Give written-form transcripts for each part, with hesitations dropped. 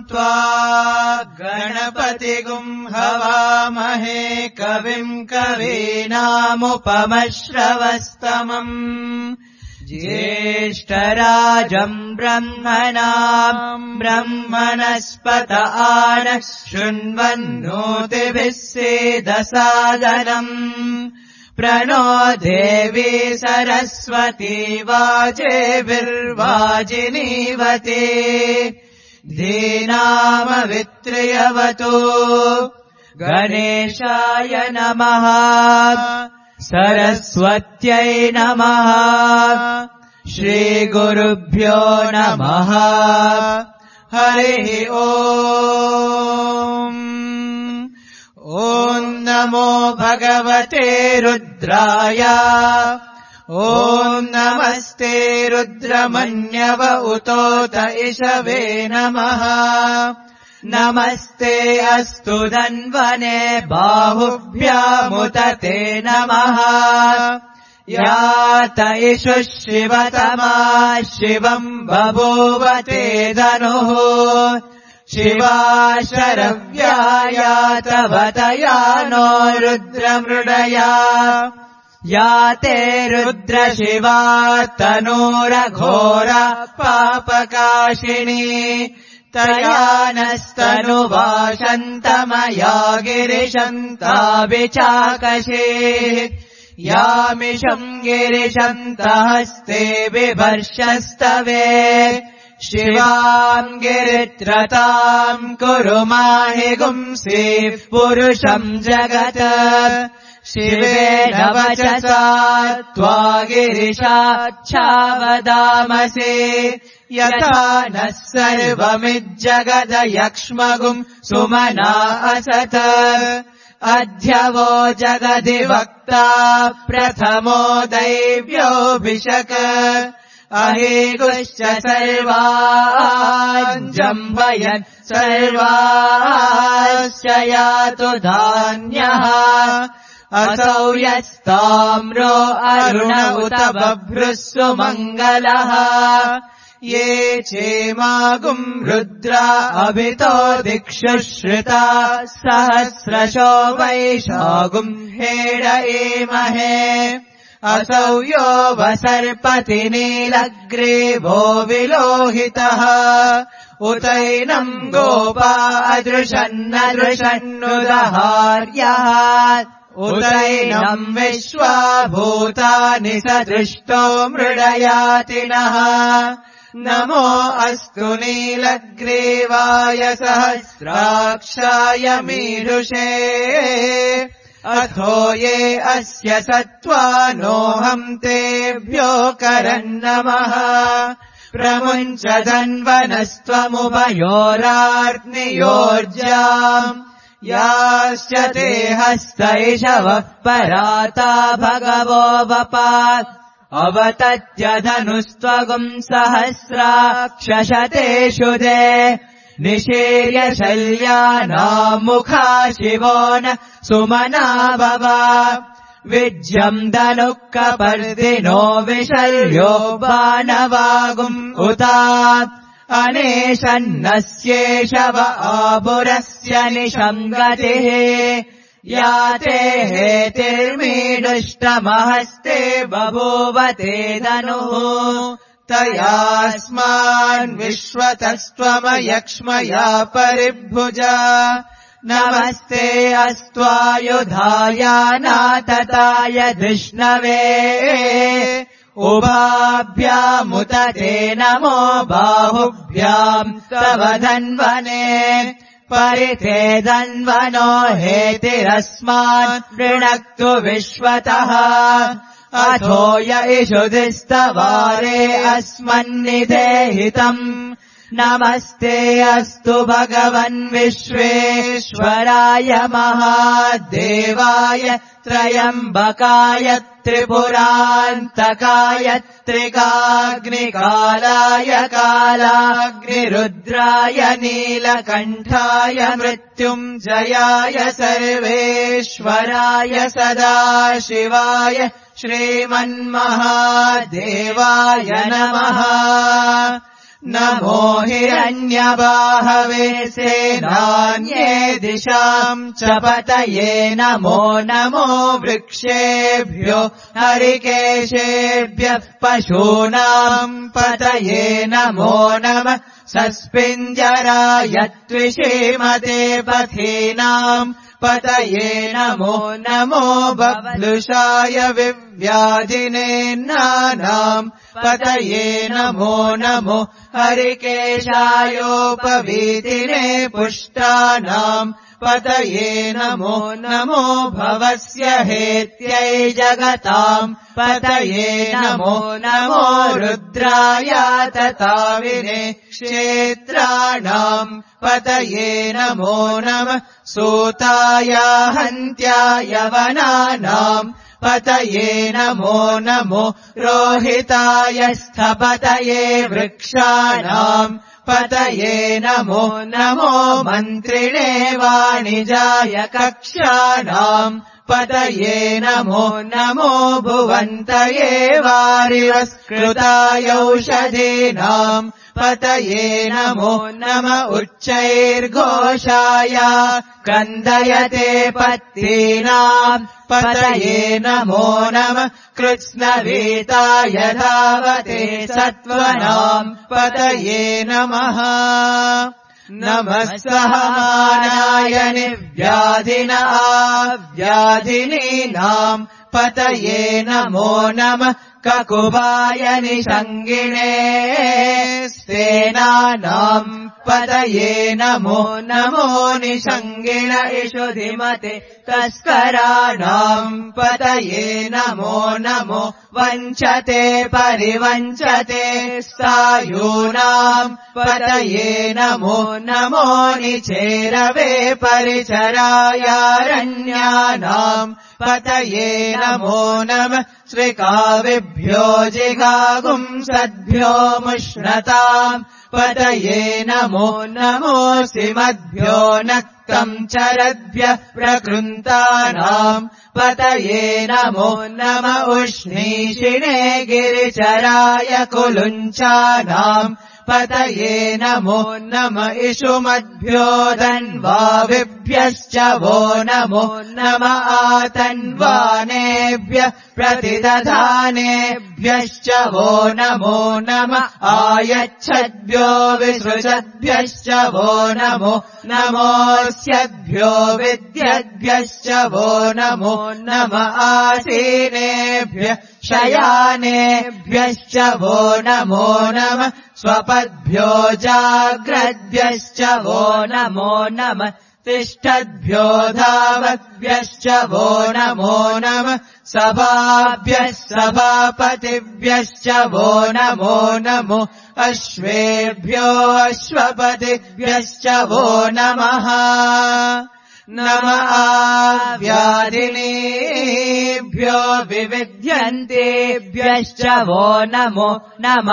त्वा गणपतिगुं हवामहे कविं कवीनामुपमश्रवस्तमम् ज्येष्ठराजम् ब्रह्मणाम् ब्रह्मणस्पत आनः शृण्वन्नोतिभिः सेदसादनम् प्रणो देवी सरस्वती वाजेभिर्वाजिनीवते धीनामवित्र्यवतु गणेशाय नमः सरस्वत्यै नमः श्रीगुरुभ्यो नमः हरिः ओम् ॐ नमो भगवते रुद्राय ॐ नमस्ते रुद्रमन्यव उतोत इषवे नमः नमस्ते अस्तु धन्वने बाहुभ्यामुत ते नमः यात इषु शिवतमा शिवम् बभूव ते धनुः शिवा शरव्याया तवतया नो रुद्रमृडया या ते रुद्रशिवा तनूरघोर पापकाशिनी तया नस्तनुवाशन्तमया गिरिशन्ताभिचाकशे यामिषम् गिरिशन्तहस्ते बिभर्षस्तवे शिवाम् गिरित्रताम् कुरु माहि गुंसीः पुरुषम् जगत् शिवेन वचसा त्वा गिरिशाच्छावदामसे यथा नः सर्वमिज्जगदयक्ष्मगुम् सुमना असत अध्यवो जगदिवक्ता प्रथमो दैव्योऽभिषक अहेगुश्च सर्वाञ्जम्बयन् सर्वाश्च यातु धान्यः असौ यस्ताम्रो अरुण उत बभ्रुः सुमङ्गलः ये चेमागुम् रुद्रा अभितो दिक्षु श्रुता सहस्रशो वैशागुम् हेड एमहे असौ यो वसर्पति नीलग्रीवो विलोहितः उतैनम् गोपा अदृशन्नदृशन्नुदहार्यः उतैनम् विश्वा भूतानि सदृष्टो मृडयातिनः नमो अस्तु नीलग्रीवाय सहस्राक्षाय मीरुषे अथो ये अस्य सत्त्वानोऽहम् तेभ्यो करन्नमः प्रमुञ्च धन्वनस्त्वमुभयोरार्नियोर्जाम् याश्च ते हस्तैषवः पराता भगवो वपात् अवतत्यधनुस्त्वगुम् सहस्राक्षशतेषु ते निशीर्य शल्यानाम् मुखा शिवो न सुमना भव विज्यम् धनुः कपर्दिनो विशल्यो बाणवागुम् उता अनेशन्नस्येषव आबुरस्य निशङ्गतिः याते हेतिर्मीडुष्टमहस्ते बभूव ते धनुः तयास्मान् विश्वतस्त्वमयक्ष्मया परिभुजा नमस्ते अस्त्वायुधाय नातताय धृष्णवे उभाभ्यामुत ते नमो बाहुभ्याम् तव धन्वने परिते धन्वनो हेतिरस्मान् वृणक्तु विश्वतः अथो य इषुधिस्तवारे अस्मन्निधेहितम् नमस्ते अस्तु भगवन् विश्वेश्वराय महादेवाय त्रयम्बकाय त्रिपुरान्तकाय त्रिकाग्निकालाय कालाग्निरुद्राय नीलकण्ठाय मृत्युञ्जयाय सर्वेश्वराय सदाशिवाय श्रीमन्महादेवाय नमः नमो हिरण्यबाहवे सेनान्ये दिशाम् च पतये नमो नमो वृक्षेभ्यो हरिकेशेभ्यः पशूनाम् पतये नमो नमः सस्पिञ्जराय त्विषीमते पथीनाम् पतये नमो नमो बभ्लुषाय विव्याधिनेन्नानाम् पतये नमो नमो हरिकेशायोपवीतिने पुष्टानाम् पतये नमो नमो भवस्य हेत्यै जगताम् पतये नमो नमो रुद्राय तताविने क्षेत्राणाम् पतये नमो नमः सूताय हन्त्याय वनानाम् पतये नमो नमो रोहिताय स्थपतये वृक्षाणाम् पतये नमो नमो मन्त्रिणे वाणिजाय कक्षाणाम् पतये नमो नमो भुवन्तये वारिवस्कृतायौषधीनाम् पतये नमो नम उच्चैर्घोषाय क्रन्दयते पत्तीनाम् पतये नमो नमः कृत्स्नवीताय धावते सत्त्वनाम् पतये नमः नमः सहमानाय निव्याधिनीनाम् पतये नमो नमः ककुबाय निषङ्गिणे स्तेनानाम् पतये नमो नमो निषङ्गिण इषुधिमते तस्कराणाम् पतये नमो नमो वञ्चते परिवञ्चते सायूनाम् पतये नमो नमो निचेरवे परिचरायारण्यानाम् पतये नमो नमः श्रिकाविभ्यो जिगागुंसद्भ्यो मुष्णताम् पतये नमो नमोऽसिमद्भ्यो नक्तम् चरद्भ्यः प्रकृन्तानाम् पतये नमो नम उष्णीषिणे गिरिचराय कुलुञ्चानाम् पतये नमो नम इषुमद्भ्यो धन्वाविभ्यश्च वो नमो नम आतन्वानेभ्यः प्रतिदधानेभ्यश्च वो नमो नम आयच्छद्भ्यो विसृजद्भ्यश्च वो नमो नमोऽस्यद्भ्यो विद्यद्भ्यश्च वो नमो नम आसीनेभ्यः शयानेभ्यश्च वो नमो नमः स्वपद्भ्यो जाग्रद्भ्यश्च वो नमो नमः तिष्ठद्भ्यो धावद्भ्यश्च वो नमो नमः सभाभ्यः सभापतिभ्यश्च वो नमो नमो अश्वेभ्यो अश्वपतिभ्यश्च वो नमः नम आव्याधिनीभ्यो विविध्यन्तेभ्यश्च वो नमो नम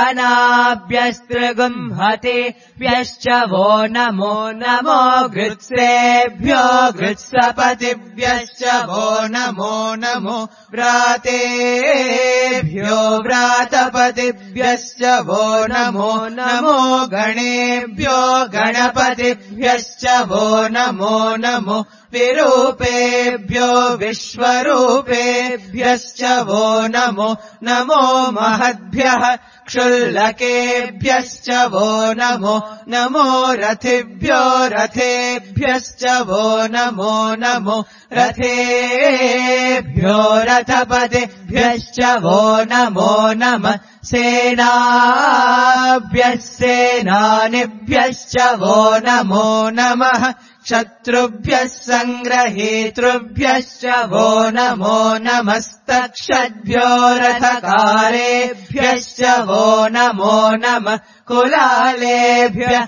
उगनाभ्यस्त्रिगुंहतेभ्यश्च वो नमो नमो गृत्सेभ्यो गृत्सपतिभ्यश्च वो नमो नमो व्रातेभ्यो व्रातपतिभ्यश्च वो नमो नमो गणेभ्यो गणपतिभ्यश्च वो नमो नमो विरूपेभ्यो विश्वरूपेभ्यश्च वो नमो नमो महद्भ्यः क्षुल्लकेभ्यश्च वो नमो नमो रथिभ्यो रथेभ्यश्च वो नमो नमो रथेभ्यो रथपतिभ्यश्च वो नमो नमः सेनाभ्यः सेनानिभ्यश्च वो नमो नमः शत्रुभ्यः सङ्ग्रहीतृभ्यश्च वो नमो नमस्तक्षद्भ्यो रथकारेभ्यश्च वो नमो नमः कुलालेभ्यः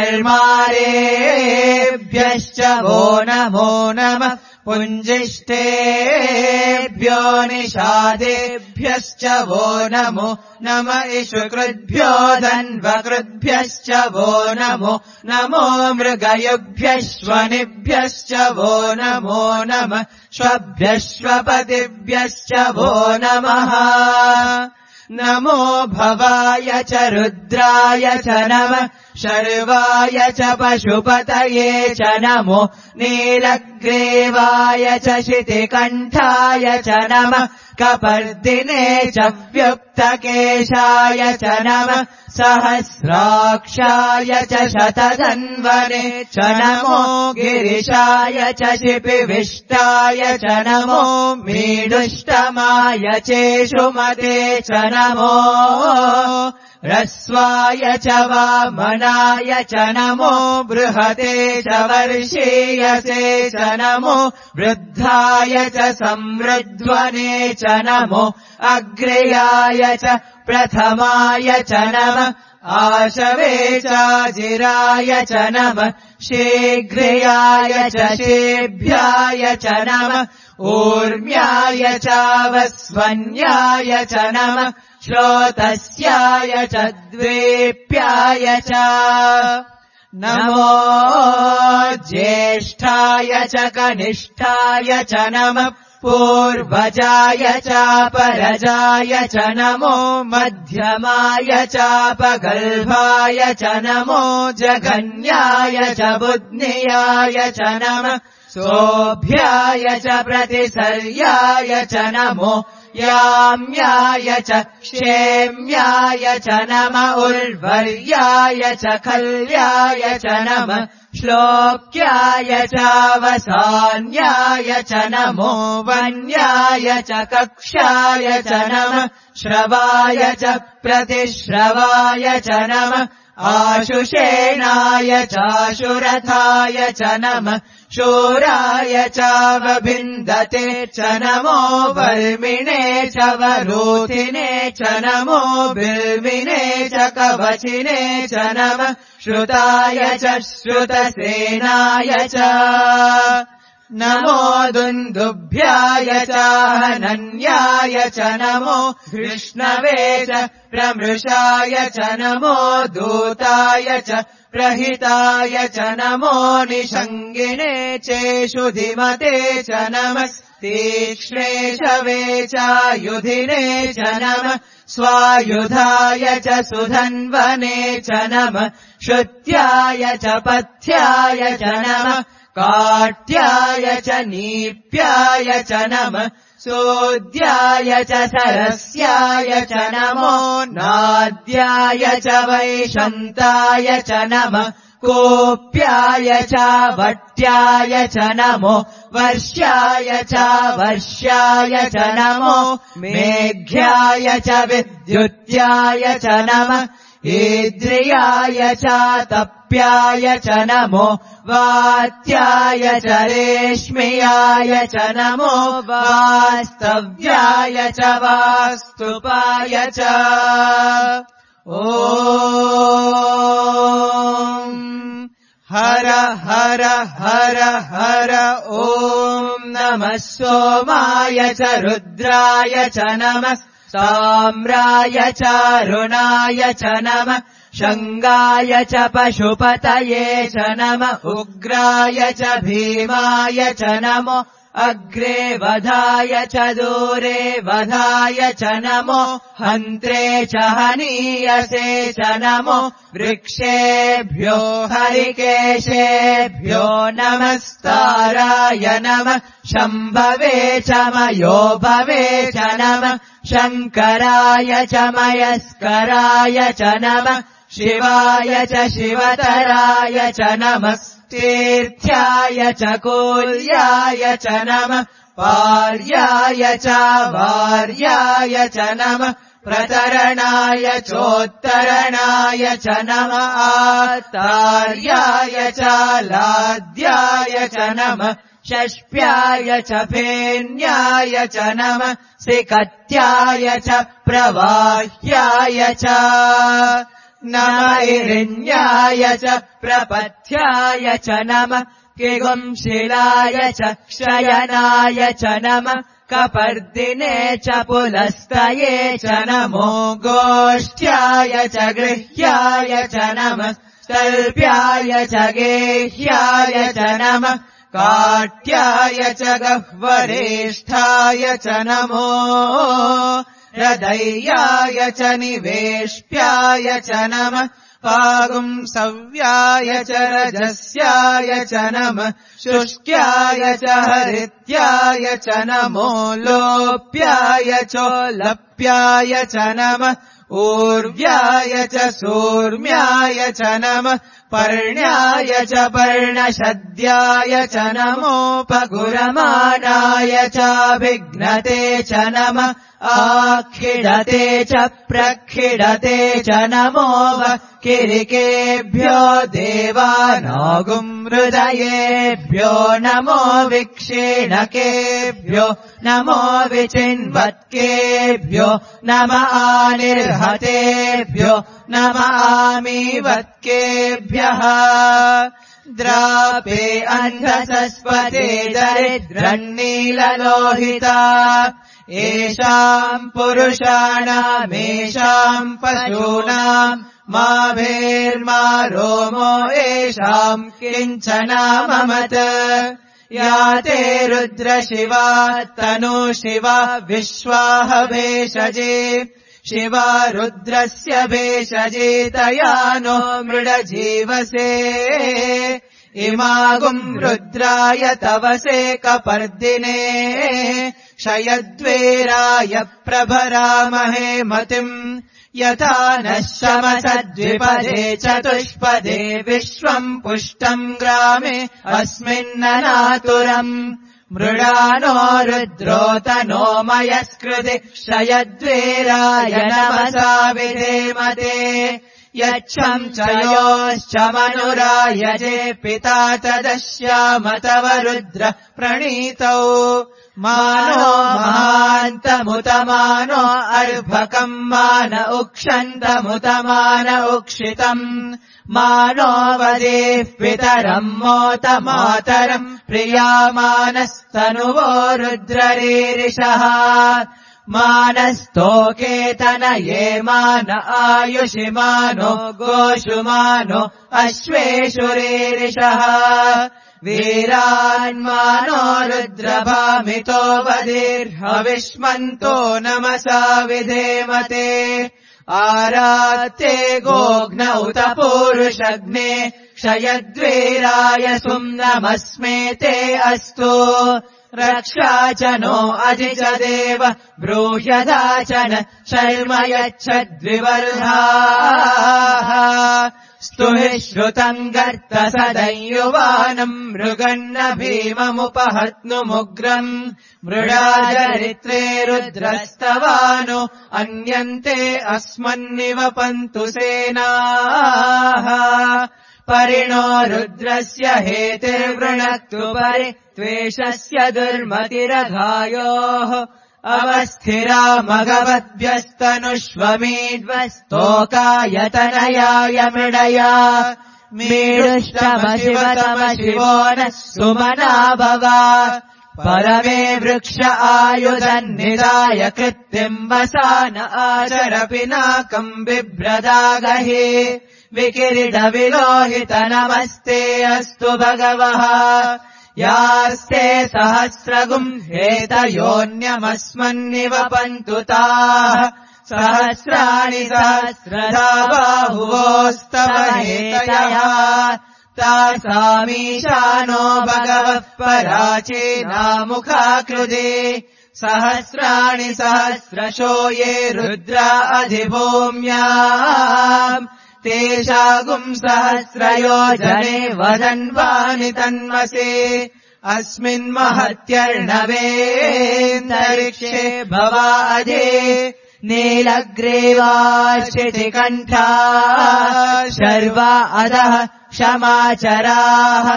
कर्मारेभ्यश्च वो नमो नमः पुञ्जिष्ठेभ्यो निषादेभ्यश्च वो नमो नम इषुकृद्भ्यो धन्वकृद्भ्यश्च वो नमो नमो मृगयुभ्यश्वनिभ्यश्च वो नमो नमः श्वभ्यश्वपतिभ्यश्च वो नमः नमो भवाय च रुद्राय च नमः शर्वाय च पशुपतये च नमो नीलग्रीवाय च शितिकण्ठाय च नमः कपर्दिने च व्युक्तकेशाय च नमः सहस्राक्षाय च शतधन्वने च नमो गिरिशाय च शिपिविष्टाय च नमो मीडुष्टमाय चेषुमते च नमो ह्रस्वाय च वामनाय च नमो बृहते च वर्षीयसे च नमो वृद्धाय च संवृध्वने च नमो अग्र्याय च प्रथमाय च नमः आशवे चाजिराय च नमः शीघ्रयाय च शेभ्याय च नमः ऊर्म्याय चावस्वन्याय च नमः श्रोतस्याय च द्वेप्याय च नमो ज्येष्ठाय च कनिष्ठाय च नमः पूर्वजाय चापरजाय च नमो मध्यमाय चापगल्भाय च नमो जघन्याय च बुध्नियाय च नमः सोऽभ्याय च प्रतिसर्याय च नमो याम्याय च क्षेम्याय च नमः उर्वर्याय च खल्याय च नमः श्लोक्याय चावसान्याय च नमो वन्याय च कक्षाय च नमः श्रवाय च प्रतिश्रवाय च नमः आशुषेणाय चाशुरथाय च नमः शूराय चावभिन्दते च नमो वर्मिणे च वरोधिने च नमो बिल्विने च कवचिने च नमः श्रुताय च श्रुतसेनाय च नमो दुन्दुभ्याय चाहनन्याय च नमो कृष्णवे च प्रमृषाय च नमो दूताय च प्रहिताय च नमो निषङ्गिने चेषुधिमते च नमः तीक्ष्णे शवे चायुधिने च नमः स्वायुधाय च सुधन्वने च नमः श्रुत्याय च पथ्याय च नमः काट्याय च नीप्याय च नमः सोद्याय च सरस्याय च नमो नाद्याय च वैशन्ताय च नमः कोप्याय च वट्याय च नमो वर्ष्याय च वर्ष्याय च नमो मेघ्याय च विद्युत्याय च नमः ईद्रियाय च तप्याय च नमो वात्याय च रेश्म्याय च नमो वास्तव्याय च वास्तुपाय च ॐ हर हर हर हर ॐ नमः सोमाय च रुद्राय च नमः साम्राय च अरुणाय च नमः शङ्गाय च पशुपतये च नमः उग्राय च भीमाय च नमो अग्रे वधाय च दूरे वधाय च नमो हन्त्रे च हनीयसे च नमो वृक्षेभ्यो हरिकेशेभ्यो नमस्ताराय नमः शम्भवे च मयोभवे च नमः शङ्कराय च मयस्कराय च नमः शिवाय च शिवतराय च नमः तीर्थ्याय च कोल्याय च नमः पार्याय च वार्याय च नमः प्रतरणाय चोत्तरणाय च नमः आतार्याय च लाद्याय च नमः षष्प्याय च फेन्याय च नमः सिकत्याय च प्रवाह्याय च नमः च प्रपथ्याय च नमः किगुंशिलाय च क्षयनाय च नमः कपर्दिने च पुलस्तये च नमो गोष्ठ्याय च गृह्याय च नमः तल्प्याय च गेह्याय च नमः काट्याय च गह्वरेष्ठाय च नमो रदैयाय च निवेष्ट्याय च नमः पागुंसव्याय च रजस्याय च नमः शुष्क्याय च हरित्याय च नमो लोप्याय चोलप्याय च नमः ऊर्व्याय च सूर्म्याय च नमः पर्ण्याय च पर्णशद्याय च नमोपगुरमाणाय चाभिघ्नते च नमः आखिडते च प्रखिडते च नमो किरिकेभ्यो देवानागुंहृदयेभ्यो नमो विक्षीणकेभ्यो नमो विचिन्वत्केभ्यो नम आनिर्हतेभ्यो नम आमीवत्केभ्यः द्रापे अन्धसस्पते दरिद्रन्नीललोहिता येषाम् पुरुषाणामेषाम् पशूनाम् मा भेर्मा रोमो येषाम् किञ्चनाममत या ते रुद्रशिवा तनुशिवा विश्वाह भेषजे शिवा रुद्रस्य भेषजे तया नो मृडजीवसे इमागुम् रुद्राय तवसे कपर्दिने क्षयद्वेराय प्रभरामहे मतिम् यथा नः शमसद्विपदे चतुष्पदे विश्वम् पुष्टम् ग्रामे अस्मिन्ननातुरम् मृडानो रुद्रोतनो मयस्कृति क्षयद्वेराय नमसा विधेमते यच्छम् च योश्च मनुरायजे पिता तदश्याम तव रुद्र प्रणीतौ मानो महान्तमुतमानो अर्भकम् मान उक्षन्तमुतमान उक्षितम् मानो वदेः पितरम् मोत मातरम् प्रियामानस्तनुवो रुद्ररीरिषः मानस्तोकेतनये मान आयुषि मानो गोषुमानो अश्वेषु रीरिषः वीरान्मानो रुद्रभामितो वदीर्हविष्मन्तो नमसा विधेमते आरात्ते गोघ्न उत पूरुषग्ने क्षयद्वीराय सुम्नमस्मेते अस्तु रक्षा च नो अधि च देव ब्रूह्यदाचन शर्म यच्छद्विवर्धाः स्तुहि श्रुतम् गर्त सदयुवानम् मृगन्न भीममुपहत्नुमुग्रम् मृडाचरित्रे रुद्रस्तवानो अन्यन्ते अस्मन्निवपन्तु सेनाः परिणो रुद्रस्य हेतिर्वृणक्तु परित्वेषस्य दुर्मतिरघायोः अवस्थिरा मघवद्भ्यस्तनुष्वमीड्वस्तोकायतनयाय मृडया मीडुष्टमशिवतमशिवो नः सुमना भव परमे वृक्ष आयुधन्निदाय कृत्तिम् वसान आचर पिनाकम् बिभ्रदागहि विकिरीटविलोहित नमस्ते अस्तु भगवः यास्ते सहस्रगुम् हेतयोऽन्यमस्मन्निवपन्तु ताः सहस्राणि सहस्रधा बाहुवोस्तव हेतयः तासामीशानो भगवः पराचीनामुखाकृते सहस्राणि सहस्रशो ये रुद्रा अधिभूम्याम् तेषागुम् सहस्रयोजने वदन्वानि तन्वसे अस्मिन्महत्यर्णवेऽन्तरिक्षे भवा अधे नीलग्रीवाश्चितिकण्ठा शर्वा अधः क्षमाचराः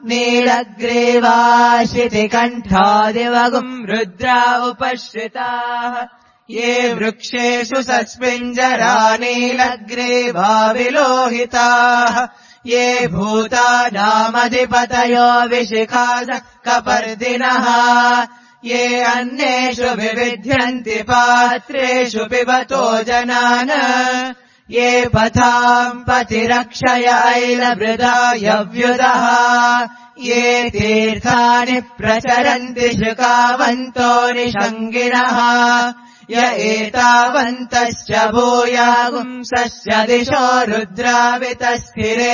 नीलग्रीवाश्चितिकण्ठादिवगुम् रुद्रा उपश्रिताः ये वृक्षेषु सस्मिञ्जरा नीलग्रीवा विलोहिताः ये भूतानामधिपतयो विशिखास कपर्दिनः ये अन्येषु विविध्यन्ति पात्रेषु पिबतो जनान् ये पथाम् पतिरक्षय ऐलभृदायव्युदः ये तीर्थानि प्रचरन्ति शुकावन्तो निषङ्गिणः य एतावन्तश्च भूयागुंसस्य दिशो रुद्रावितस्थिरे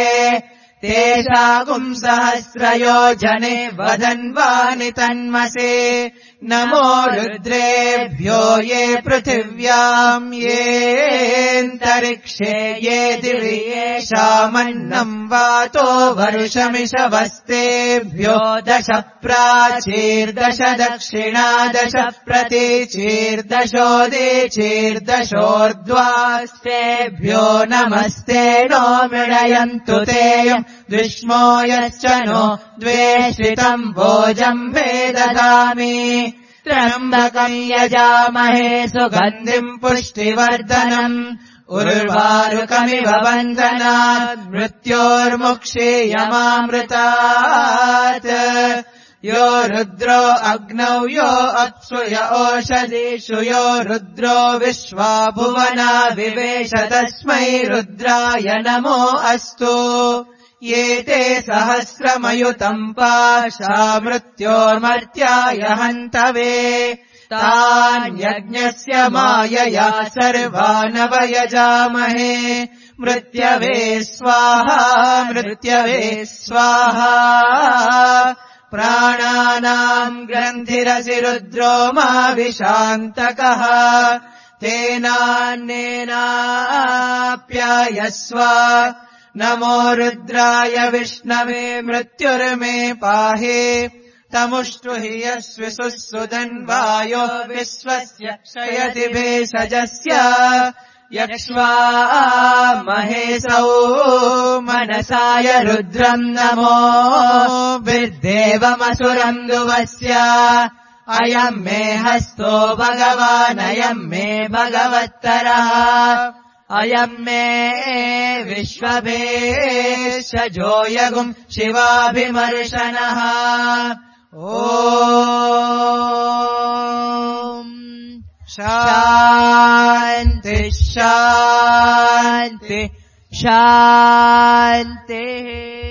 तेषागुंसहस्रयोजने वदन्वानि तन्मसे नमो रुद्रेभ्यो ये पृथिव्याम् येऽन्तरिक्षे ये दिवि येषामन्नम् वातो वर्षमिषवस्तेभ्यो 10 प्राचीर्दश दक्षिणादश प्रतीचीर्दशोदीचीर्दशोर्ध्वास्तेभ्यो नमस्ते नो मृडयन्तु तेयम् द्विष्मो यश्च नो द्वेष्टितम् भोजम् मे ददामि त्र्यम्बकम् यजामहे सुगन्धिम् पुष्टिवर्धनम् उर्वारुकमिव बन्धनात् मृत्योर्मुक्षीयमामृतात् यो रुद्रो अग्नौ यो अप्सु य ओषधीषु यो रुद्रो विश्वा भुवना विवेश तस्मै रुद्राय नमो अस्तु ये ते सहस्रमयुतम् पाशा मृत्योर्मर्त्याय हन्तवे तान् यज्ञस्य मायया सर्वानवयजामहे मृत्यवे स्वाहा मृत्यवे स्वाहा प्राणानाम् ग्रन्थिरसि रुद्रो मा विशान्तकः तेनान्नेनाप्यायस्व नमो रुद्राय विष्णवे मृत्युर्मे पाहि तमुष्टुहि यस्विषुः सुदन्वायो विश्वस्य क्षयति भेषजस्य यक्ष्वा महेशौ मनसाय रुद्रम् नमो विद्देवमसुरम् दुवस्य अयम् मे हस्तो भगवानयम् मे भगवत्तरः अयम् मे विश्वभेषजो यगुम् शिवाभिमर्शनः ॐ शान्ति शान्ति शान्तिः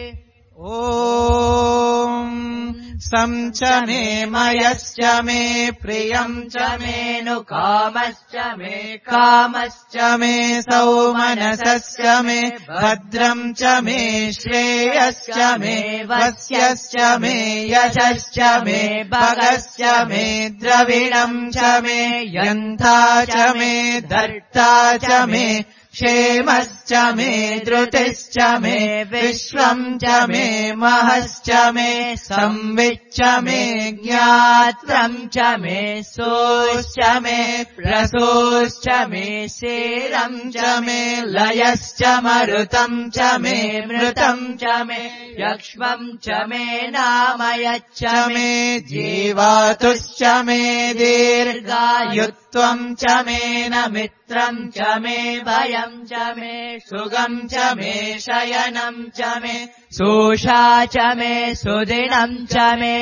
ॐ सं च मे मयश्च मे प्रियम् च मेऽनुकामश्च मे कामश्च मे सौमनसश्च मे भद्रम् च मे श्रेयश्च मे वस्यश्च मे यशश्च मे भगश्च मे द्रविणम् च मे यन्था च मे धर्ता च मे क्षेमश्च मे धृतिश्च मे विश्वम् च मे महश्च मे संविच्च मे ज्ञात्रम् च मे सोश्च मे प्रसोश्च मे शेरम् च मे लयश्च मरुतम् च मे मृतम् च मे यक्ष्मम् च मे नामयच्च मे जीवातुश्च मे दीर्घायुत्वम् च मे न मित्रम् च मे भयम् च मे सुगम् च मे शयनम् च मे सोषा च मे सुदिनम् च मे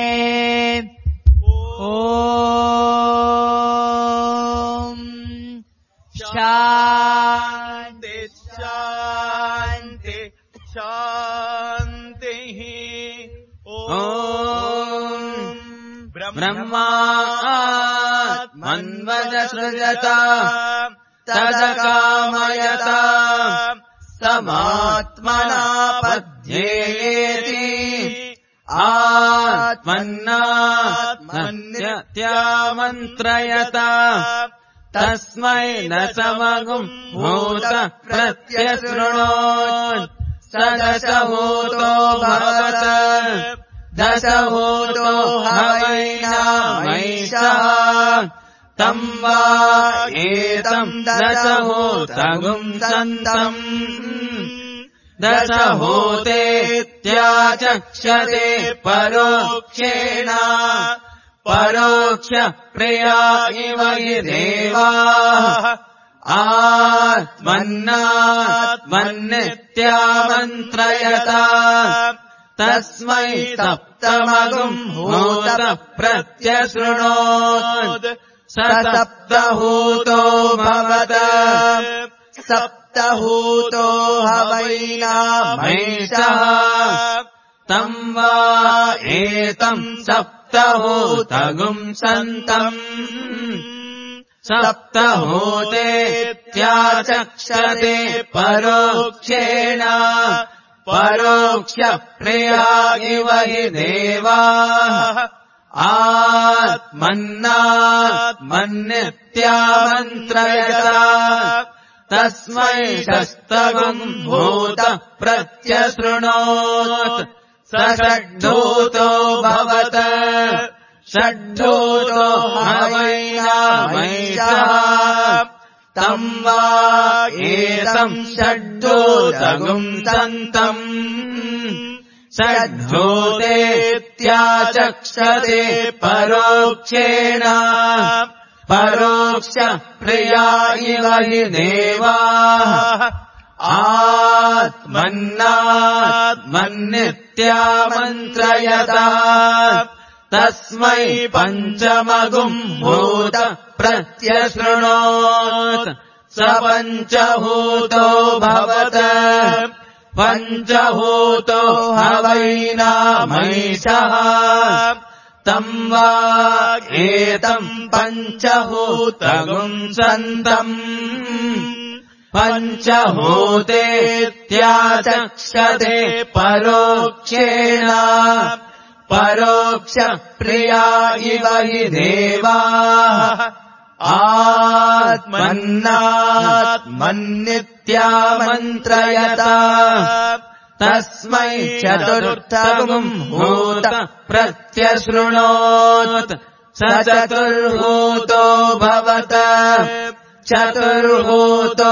ॐ शान्ति शान्ति शान्तिः ॐ ब्रह्मात्मन्वदसृजता तदकामयता समात्मनापद्येति आत्मन्नात्मन्यत्यामन्त्रयता तस्मै न समगुम् भूत प्रत्यशृणोत् स दशभूतो भवत दशभूतो हवैनामैषः तम् वा एतम् दशभूतगुम् सन्तम् दशभूतेत्याचक्षते परोक्षेण परोक्ष प्रिया इव हि देवाः आत्मन्नात्मन्नित्यामन्त्रयता तस्मै सप्तमगुम् भूत प्रत्यशृणोत् स सप्तभूतो भवत सप्तभूतो हवैनामैषः तम् वा एतम् सप्तभूतगुम् सन्तम् सप्तभूतेत्याचक्षते परोक्षेण परोक्षप्रिया इव हि देवाः आत्मन्नात्मन्नित्यामन्त्रयता तस्मै शस्तगुम् भूतः प्रत्यशृणोत् स षड्ढूतो भवत षड्ढूतो हवैनामैषः तम् वा एतम् षड्ढूतगुम् सन्तम् षड्ढूतेत्याचक्षते परोक्षेण परोक्षप्रिया इव हि देवाः आत्मन्नात्मन्नित्यामन्त्रयता तस्मै पञ्चमगुम् भूतः प्रत्यशृणोत् स पञ्चभूतो भवत पञ्चभूतो हवैनामैषः तम् वा एतम् पञ्चभूतगुम् सन्तम् पञ्चभूतेत्याचक्षते परोक्षेण परोक्षप्रिया इव हि देवाः आत्मन्नात्मन्नित्यामन्त्रयता तस्मै चतुर्थगुम् भूतः प्रत्यशृणोत् स चतुर्भूतो भवत चतुर्भूतो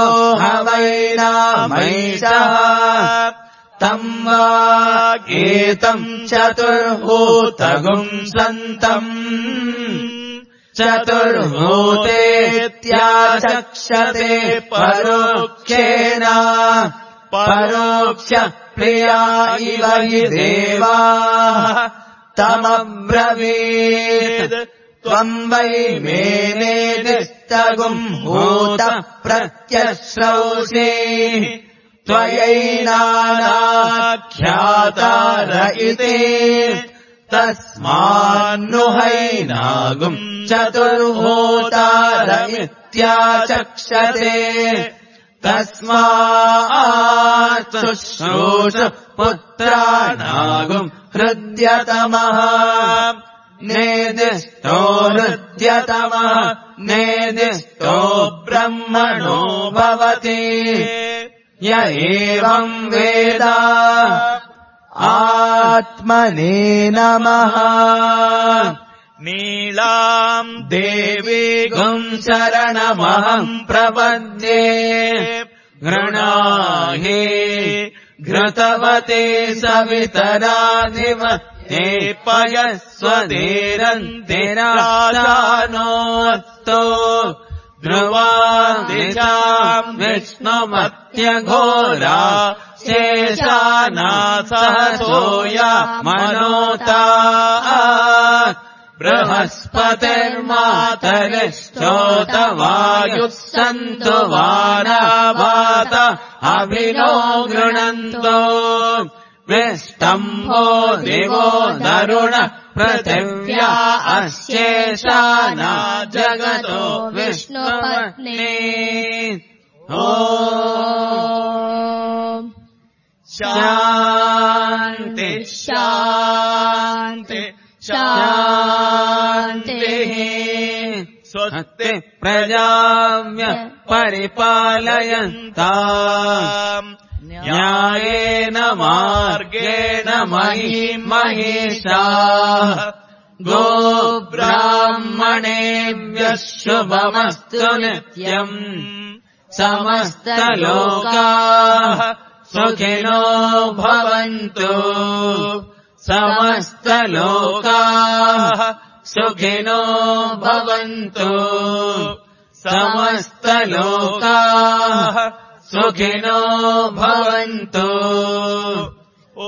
हवैनामैषः तम् वा एतम् चतुर्भूतगुम् सन्तम् चतुर्भूतेत्याचक्षते परोक्षेण परोक्षप्रिया इव हि देवाः तमब्रवीत् त्वम् वै मेनेदिष्टगुम् भूतः प्रत्यश्रौषि त्वयैनानाख्यातार इति तस्मान्नुहैनागुम् चतुर्भूतार इत्याचक्षते तस्मात् शुश्रूष पुत्राणागुम् हृद्यतमः नेदिष्टो हृद्यतमः नेदिष्टो ब्रह्मणो भवति य एवम् वेद आत्मने नमः नीलाम् देवीगुम् शरणमहम् प्रपद्ये गृणाहि घृतवते सवितरादिव ते पयस्वदेरन्तिराशानोऽस्तो ध्रुवादिशाम् विष्णुमत्यघोरा शेषानासहसोया मनोता बृहस्पतिर्मातरिष्ठोतवायुः सन्तु वारावात अभिनो गृणन्तो विष्टम्भो दिवो नरुण पृथिव्या अस्येषाना जगतो विष्णुपत्नी ॐ शान्ति शान्ति शान्तिः स्वस्ति प्रजाम्य परिपालयन्ताम् न्यायेन मार्गेण महिषाः गोब्राह्मणेभ्यः शुभमस्तु नित्यम् समस्तलोकाः सुखिनो भवन्तु समस्तलोकाः सुखिनो भवन्तु समस्तलोकाः सुखिनो भवन्तु ॐ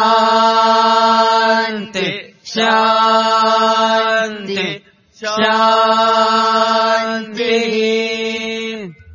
शान्ति शान्ति शान्ति